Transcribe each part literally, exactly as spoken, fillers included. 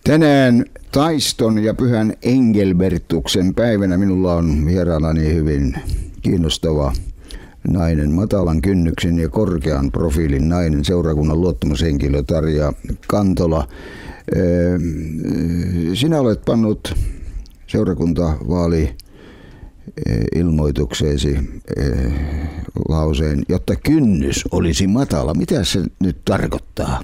Tänään taiston ja pyhän Engelbertuksen päivänä minulla on vieraanani hyvin kiinnostava nainen, matalan kynnyksen ja korkean profiilin nainen, seurakunnan luottamushenkilö Tarja Kantola. Sinä olet pannut seurakuntavaali ilmoitukseesi lauseen, jotta kynnys olisi matala. Mitä se nyt tarkoittaa?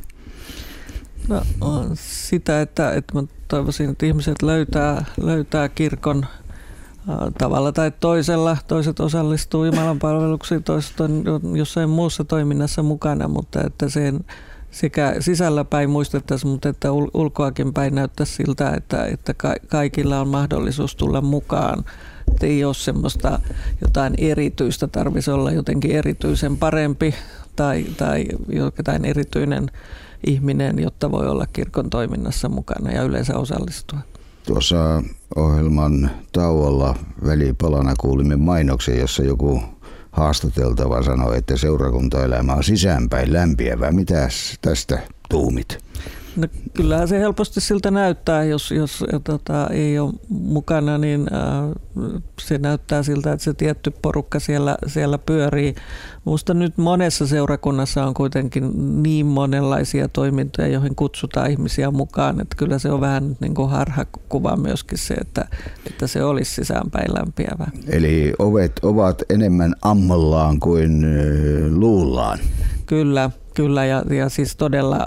No, sitä, että, että mä toivoisin, että ihmiset löytää, löytää kirkon tavalla tai toisella. Toiset osallistuu jumalanpalveluksiin, toiset on jossain muussa toiminnassa mukana, mutta että sen sekä sisällä päin muistettaisiin, mutta että ulkoakin päin näyttäisi siltä, että, että kaikilla on mahdollisuus tulla mukaan. Että ei ole semmoista jotain erityistä, tarvitsisi olla jotenkin erityisen parempi tai, tai jotain erityinen ihminen, jotta voi olla kirkon toiminnassa mukana ja yleensä osallistua. Tuossa ohjelman tauolla välipalana kuulimme mainoksen, jossa joku haastateltava sanoi, että seurakuntaelämä on sisäänpäin lämpiävää. Mitäs tästä tuumit? No, kyllähän se helposti siltä näyttää, jos, jos tota, ei ole mukana, niin äh, se näyttää siltä, että se tietty porukka siellä, siellä pyörii. Minusta nyt monessa seurakunnassa on kuitenkin niin monenlaisia toimintoja, joihin kutsutaan ihmisiä mukaan, että kyllä se on vähän niin kuin harhakuva myöskin se, että, että se olisi sisäänpäin lämpiävää. Eli ovet ovat enemmän ammollaan kuin luullaan. Kyllä. Kyllä, ja, ja siis todella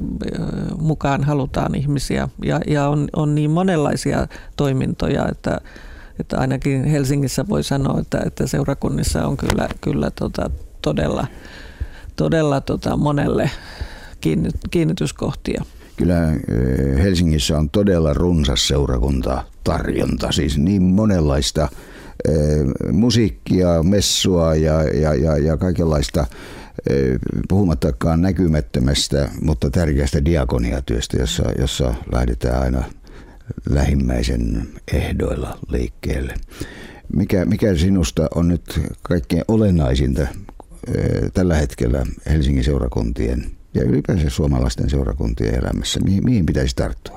mukaan halutaan ihmisiä ja, ja on, on niin monenlaisia toimintoja, että, että ainakin Helsingissä voi sanoa, että, että seurakunnissa on kyllä, kyllä tota, todella, todella tota, monelle kiinnityskohtia. Kyllä Helsingissä on todella runsas seurakuntatarjonta, siis niin monenlaista eh, musiikkia, messua ja, ja, ja, ja kaikenlaista, puhumattakaan näkymättömästä, mutta tärkeästä diakoniatyöstä, jossa, jossa lähdetään aina lähimmäisen ehdoilla liikkeelle. Mikä, mikä sinusta on nyt kaikkein olennaisinta tällä hetkellä Helsingin seurakuntien ja ylipäänsä suomalaisten seurakuntien elämässä? Mihin, mihin pitäisi tarttua?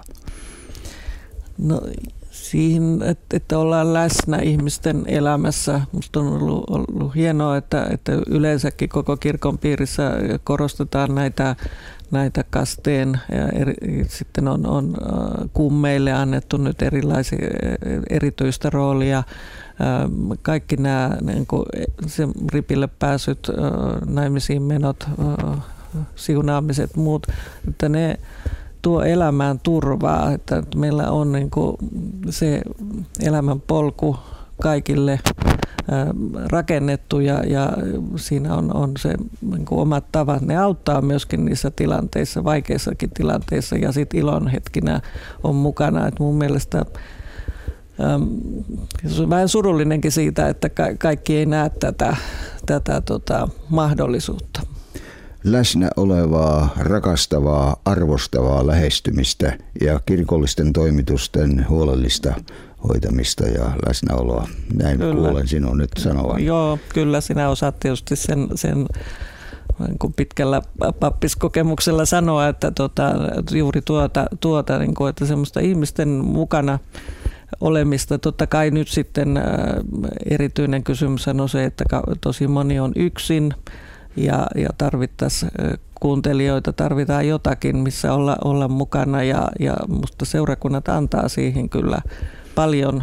No, siihen, että ollaan läsnä ihmisten elämässä. Minusta on ollut, ollut hienoa, että, että yleensäkin koko kirkon piirissä korostetaan näitä, näitä kasteen ja eri, sitten on, on kummeille annettu nyt erilaisia erityistä roolia. Kaikki nämä niin kuin se ripille pääsyt, naimisiin menot, siunaamiset, muut, että ne tuo elämään turvaa, että meillä on niin kuin se elämän polku kaikille rakennettu ja, ja siinä on, on se niin kuin omat tavat. Ne auttaa myöskin niissä tilanteissa, vaikeissakin tilanteissa ja sitten ilon hetkinä on mukana. Et mun mielestä äm, se on vähän surullinenkin siitä, että ka- kaikki ei näe tätä, tätä tota, mahdollisuutta. Läsnä olevaa, rakastavaa, arvostavaa lähestymistä ja kirkollisten toimitusten huolellista hoitamista ja läsnäoloa. Näin kyllä. Kuulen sinun nyt sanovan. Joo, kyllä sinä osaat tietysti sen, sen niin pitkällä pappiskokemuksella sanoa, että tota, juuri tuota, tuota niin kuin, että semmoista ihmisten mukana olemista. Totta kai nyt sitten erityinen kysymys on se, että tosi moni on yksin. Ja, ja tarvittaisiin kuuntelijoita, tarvitaan jotakin, missä olla, olla mukana ja, ja musta seurakunnat antaa siihen kyllä paljon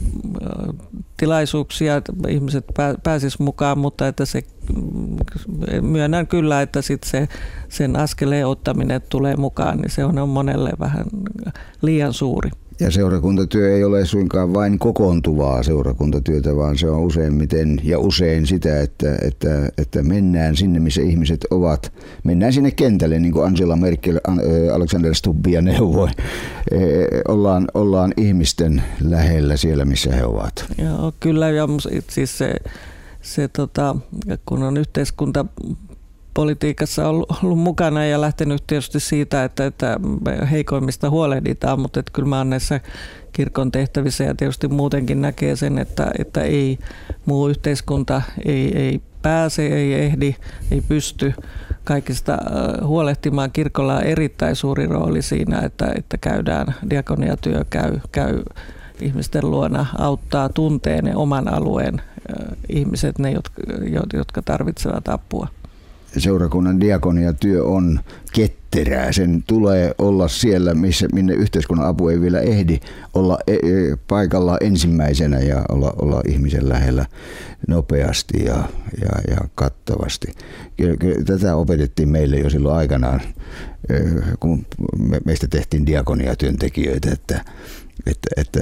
tilaisuuksia, että ihmiset pääsisivät mukaan, mutta että se, myönnän kyllä, että sit se, sen askeleen ottaminen tulee mukaan, niin se on monelle vähän liian suuri. Ja seurakuntatyö ei ole suinkaan vain kokoontuvaa seurakuntatyötä, vaan se on useimmiten ja usein sitä, että, että, että mennään sinne, missä ihmiset ovat. Mennään sinne kentälle, niin kuin Angela Merkel Alexander Stubbia neuvoi. Ollaan, ollaan ihmisten lähellä siellä, missä he ovat. Joo, kyllä. Ja siis se, se tota, kun on yhteiskunta politiikassa ollut, ollut mukana ja lähtenyt tietysti siitä, että, että heikoimmista huolehditaan, mutta että kyllä mä oon näissä kirkon tehtävissä ja tietysti muutenkin näkee sen, että, että ei muu yhteiskunta ei, ei pääse, ei ehdi, ei pysty kaikista huolehtimaan. Kirkolla on erittäin suuri rooli siinä, että, että käydään diakoniatyö, käy, käy ihmisten luona, auttaa tuntee ne oman alueen ihmiset, ne jotka, jotka tarvitsevat apua. Seurakunnan diakoniatyö on ketterää. Sen tulee olla siellä, missä, minne yhteiskunnan apu ei vielä ehdi, olla e- e- paikalla ensimmäisenä ja olla, olla ihmisen lähellä nopeasti ja, ja, ja kattavasti. Tätä opetettiin meille jo silloin aikanaan, kun meistä tehtiin diakoniatyöntekijöitä, että Että, että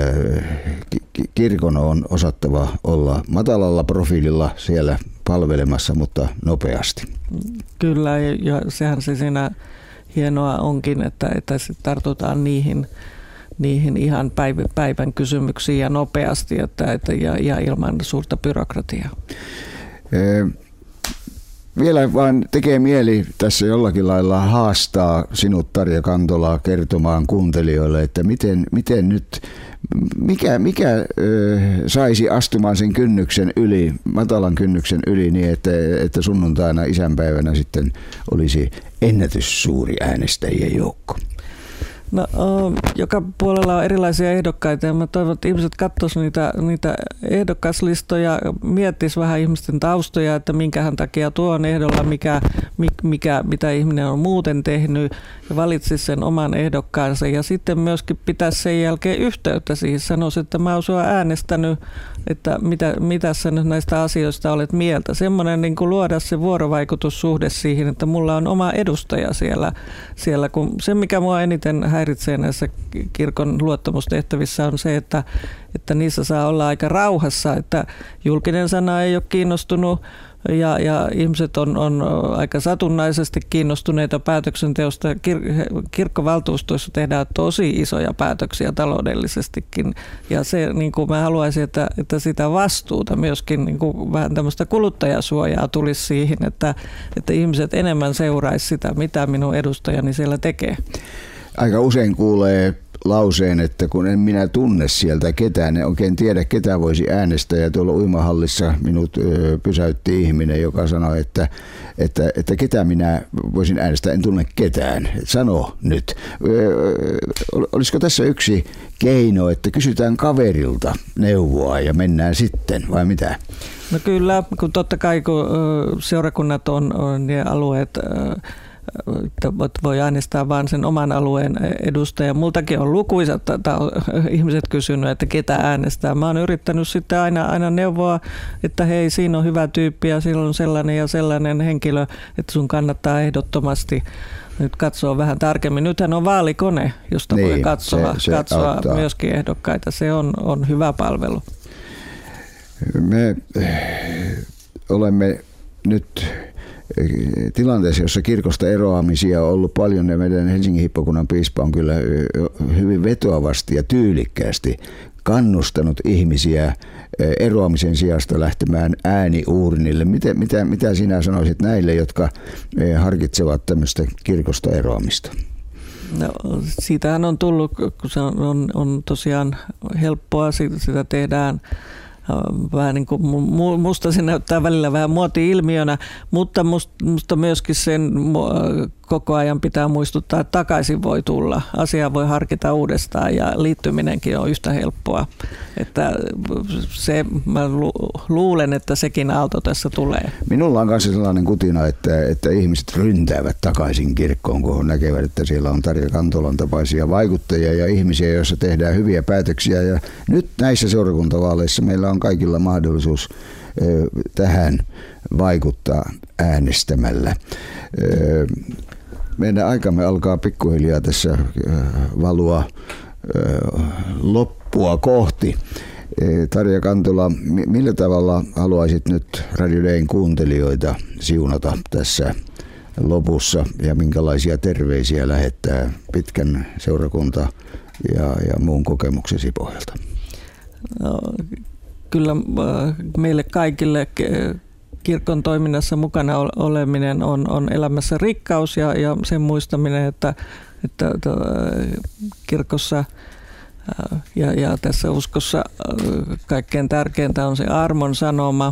kirkon on osattava olla matalalla profiililla siellä palvelemassa, mutta nopeasti. Kyllä, ja sehän se siinä hienoa onkin, että, että tartutaan niihin, niihin ihan päivän, päivän kysymyksiin ja nopeasti että, että, ja, ja ilman suurta byrokratiaa. E- Vielä vaan tekee mieli tässä jollakin lailla haastaa sinut, Tarja Kantola, kertomaan kuuntelijoille, että miten, miten nyt, mikä, mikä ö, saisi astumaan sen kynnyksen yli, matalan kynnyksen yli niin, että, että sunnuntaina isänpäivänä sitten olisi ennätyssuuri äänestäjien joukko. No, joka puolella on erilaisia ehdokkaita ja mä toivon, että ihmiset katsoisivat niitä, niitä ehdokaslistoja, miettisivät vähän ihmisten taustoja, että minkähän takia tuo on ehdolla, mikä, mikä, mitä ihminen on muuten tehnyt ja valitsisi sen oman ehdokkaansa ja sitten myöskin pitäisi sen jälkeen yhteyttä siihen, sanoisi, että mä oon sua äänestänyt, että mitä, mitä sä nyt näistä asioista olet mieltä. Semmoinen niin kuin luoda se vuorovaikutussuhde siihen, että mulla on oma edustaja siellä, siellä kun se mikä mua eniten häiritsee näissä kirkon luottamustehtävissä on se, että, että niissä saa olla aika rauhassa, että julkinen sana ei ole kiinnostunut ja, ja ihmiset on, on aika satunnaisesti kiinnostuneita päätöksenteosta. Kir- kirkkovaltuustoissa tehdään tosi isoja päätöksiä taloudellisestikin ja se, niin kuin mä haluaisin, että, että sitä vastuuta myöskin niin kuin vähän tämmöistä kuluttajasuojaa tulisi siihen, että, että ihmiset enemmän seuraisi sitä, mitä minun edustajani siellä tekee. Aika usein kuulee lauseen, että kun en minä tunne sieltä ketään, en oikein tiedä ketä voisi äänestää. Ja tuolla uimahallissa minut ö, pysäytti ihminen, joka sanoi, että, että, että ketä minä voisin äänestää, en tunne ketään. Sano nyt. Ö, olisiko tässä yksi keino, että kysytään kaverilta neuvoa ja mennään sitten, vai mitä? No kyllä, kun totta kai kun seurakunnat on, on ne alueet, että voi äänestää vain sen oman alueen edustajan. Multakin on lukuisat ihmiset kysynyt, että ketä äänestää. Mä oon yrittänyt sitten aina, aina neuvoa, että hei, siinä on hyvä tyyppi ja siellä on sellainen ja sellainen henkilö, että sun kannattaa ehdottomasti nyt katsoa vähän tarkemmin. Nythän on vaalikone, josta niin, voi katsoa, se, se katsoa myöskin ehdokkaita. Se on, on hyvä palvelu. Me olemme nyt tilanteessa, jossa kirkosta eroamisia on ollut paljon ja meidän Helsingin hippokunnan piispa on kyllä hyvin vetoavasti ja tyylikkäästi kannustanut ihmisiä eroamisen sijasta lähtemään ääniuurnille. Mitä, mitä, mitä sinä sanoisit näille, jotka harkitsevat tämmöistä kirkosta eroamista? No, siitähän on tullut, kun se on, on, on tosiaan helppoa, sitä tehdään vähän niin kuin musta se näyttää välillä vähän muoti-ilmiönä, mutta musta myöskin sen koko ajan pitää muistuttaa, että takaisin voi tulla. Asiaa voi harkita uudestaan ja liittyminenkin on yhtä helppoa. Että se, mä luulen, että sekin aalto tässä tulee. Minulla on myös sellainen kutina, että, että ihmiset ryntäävät takaisin kirkkoon, kun näkevät, että siellä on Tarja Kantolan tapaisia vaikuttajia ja ihmisiä, joissa tehdään hyviä päätöksiä. Ja nyt näissä seurakuntavaaleissa meillä on kaikilla mahdollisuus tähän vaikuttaa äänestämällä. Meidän aikamme alkaa pikkuhiljaa tässä valua loppua kohti. Tarja Kantola, millä tavalla haluaisit nyt Radio Dayn kuuntelijoita siunata tässä lopussa ja minkälaisia terveisiä lähettää pitkän seurakunta- ja, ja muun kokemuksesi pohjalta? No, kyllä meille kaikille kirkon toiminnassa mukana oleminen on, on elämässä rikkaus ja, ja sen muistaminen, että, että, että kirkossa ja, ja tässä uskossa kaikkein tärkeintä on se armon sanoma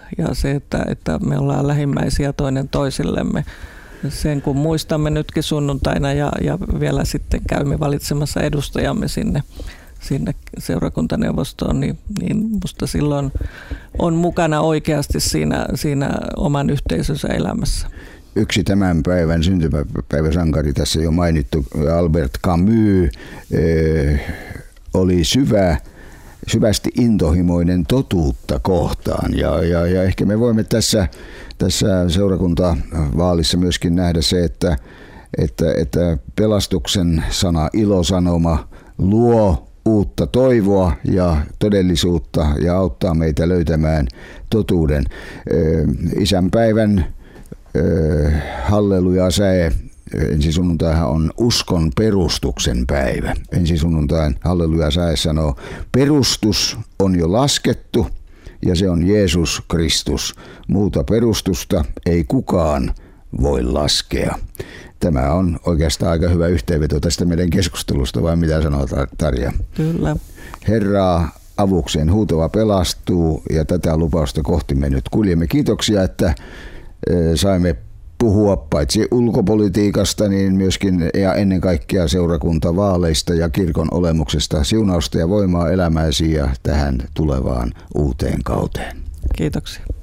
ja se, että, että me ollaan lähimmäisiä toinen toisillemme. Sen kun muistamme nytkin sunnuntaina ja, ja vielä sitten käymme valitsemassa edustajamme sinne, sinne seurakuntaneuvostoon, niin, niin musta silloin on mukana oikeasti siinä, siinä oman yhteisönsä elämässä. Yksi tämän päivän syntymäpäiväsankari, tässä jo mainittu Albert Camus, eh, oli syvä, syvästi intohimoinen totuutta kohtaan. Ja, ja, ja ehkä me voimme tässä, tässä seurakuntavaalissa myöskin nähdä se, että, että, että pelastuksen sana, ilosanoma, luo uutta toivoa ja todellisuutta ja auttaa meitä löytämään totuuden. Isänpäivän halleluja säe. Ensi sunnuntaihan on uskon perustuksen päivä. Ensi sunnuntain halleluja säe sanoo, perustus on jo laskettu ja se on Jeesus Kristus. Muuta perustusta ei kukaan voi laskea. Tämä on oikeastaan aika hyvä yhteenveto tästä meidän keskustelusta, vai mitä sanoo Tarja? Kyllä. Herraa avukseen huutava pelastuu ja tätä lupausta kohti me nyt kuljemme. Kiitoksia, että saimme puhua paitsi ulkopolitiikasta, niin myöskin ja ennen kaikkea seurakuntavaaleista ja kirkon olemuksesta. Siunausta ja voimaa elämääsi ja tähän tulevaan uuteen kauteen. Kiitoksia.